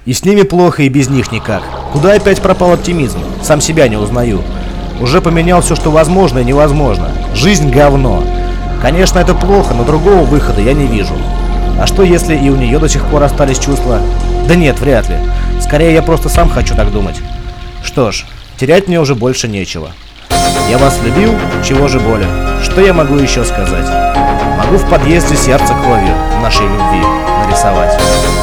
И с ними плохо, и без них никак. Куда опять пропал оптимизм? Сам себя не узнаю. Уже поменял все, что возможно и невозможно. Жизнь говно. Конечно, это плохо, но другого выхода я не вижу. А что, если и у нее до сих пор остались чувства? Да нет, вряд ли. Скорее, я просто сам хочу так думать. Что ж, терять мне уже больше нечего. Я вас любил, чего же более? Что я могу еще сказать? Могу в подъезде сердце кровью нашей любви нарисовать.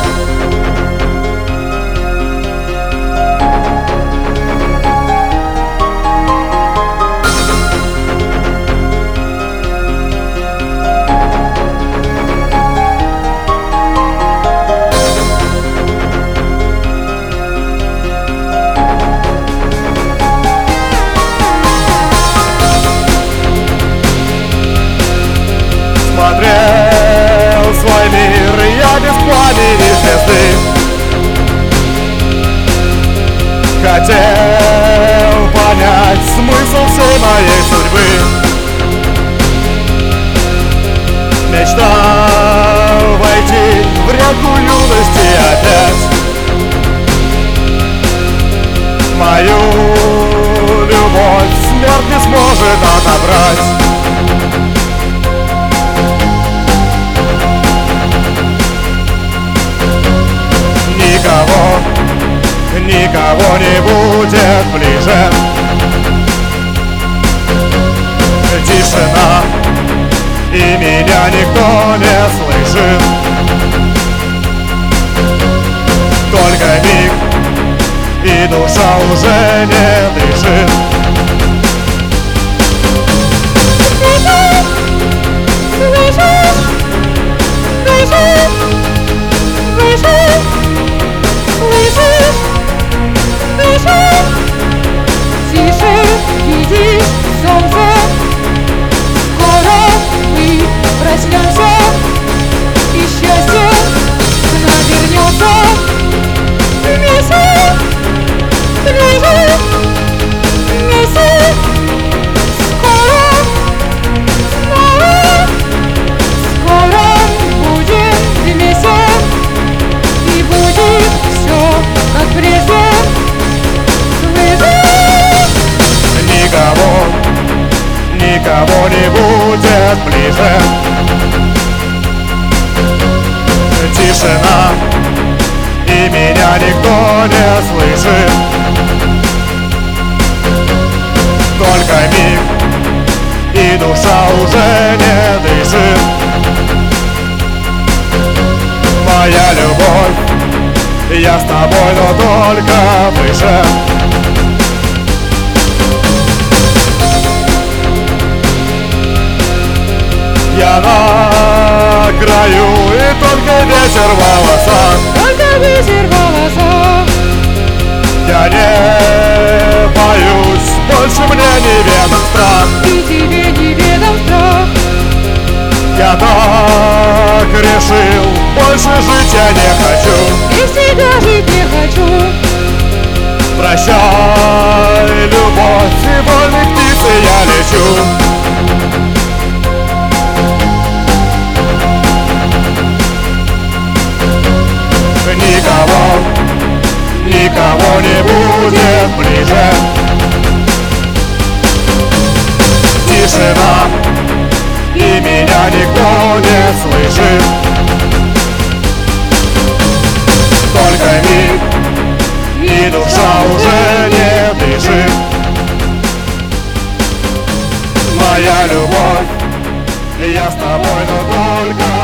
Смотрел свой мир я без пламени звезды. Хотел понять смысл всей моей судьбы. Мечтал войти в реку юности опять. Мою любовь смерть не сможет отобрать. Никого не будет ближе. Тишина, и меня никто не слышит. Только миг, и душа уже не дышит. Тише, видишь солнце, скоро мы проснемся, и счастье к нам вернется. Вместе, ближе, вместе, скоро, снова, скоро будем вместе, и будет все как прежде. Никого не будет ближе. Тишина, и меня никто не слышит. Только миг, и душа уже не дышит. Моя любовь, я с тобой, но только выше. Я на краю, и только ветер в волосах. Только ветер в волосах. Я не боюсь, больше мне неведом страх. И тебе неведом страх. Я так решил, больше жить я не хочу. Без тебя жить не хочу. Прощай, любовь, и вольной птицей я лечу. Никого не будет ближе. Тишина, и меня никто не слышит. Только миг, и душа уже не дышит. Моя любовь, я с тобой, но только